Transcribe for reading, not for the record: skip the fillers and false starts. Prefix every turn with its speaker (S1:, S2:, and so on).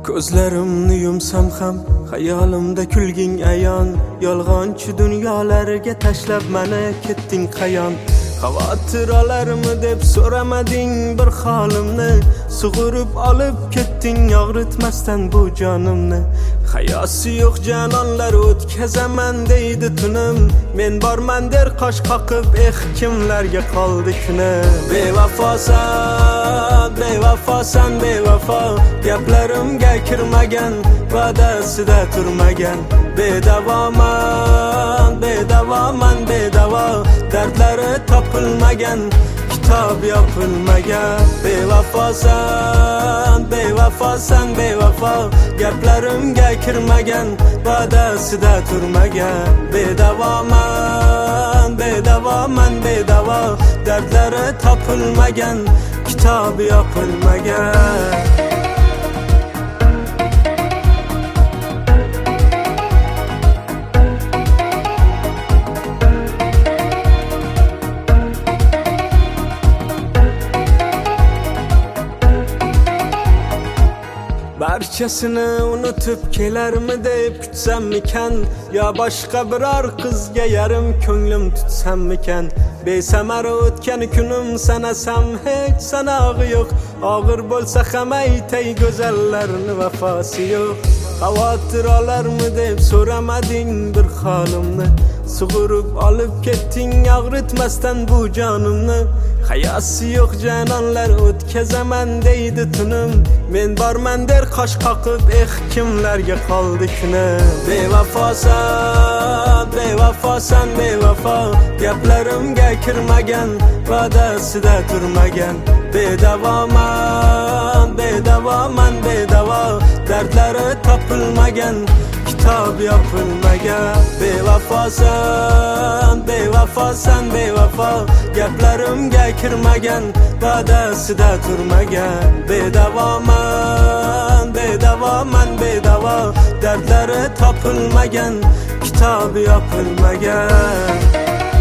S1: Ko'zlarimni yumsam ham xayolimda kulging ayon. Yolg'onchi dunyolarga tashlab meni ketding qayon. Xavotir olarmi deb so'ramading bir holimni. Sug'urib olib ketding og'ritmasdan bu jonimni. Hayosi yo'q jononlar o'tkazaman deydi tunim. Men borman der qosh qoqib, kimlarga qoldi kuni. Bevafosan, bevafosan, bevafo. Gaplarimga kirmagan, va'dasida turmagan. Bedavoman, bedavoman, bedavo. Dardlari topilmagan, kitob yopilmagan. Bevafosan, bevafosan, bevafo. Gaplarimga kirmagan, va'dasida turmagan. Bedavoman, bedavoman, bedavo. Dardlari topilmagan, kitob yopilmagan. Barchasini unutib kelarmi deb kutsam-mikan, yo boshqa biror qizga yarim ko'nglim tutsam-mikan. Besamar o'tgan kunim sanasam hech sanog'i yo'q. Og'ir bo'lsa ham aytay go'zallarni vafosi yo'q. Xavotir olarmi deb so'ramading bir holimni. Sug'urib olib ketding og'ritmasdan bu jonimni. Hayosi yo'q jononlar o'tkazaman deydi tunim. Men borman der qosh qoqib, kimlarga qoldi kuni. Bevafosan, bevafosan, bevafo. Gaplarimga kirmagan, va'dasida turmagan. Bedavoman, bedavoman, bedavo. Dardlari topilmagan, kitob yopilmagan. Bevafosan, bevafosan, bevafo. Gaplarimga kirmagan, va'dasida turmagan. Bedavoman, bedavoman, bedavo. Dardlari topilmagan, kitob yopilmagan.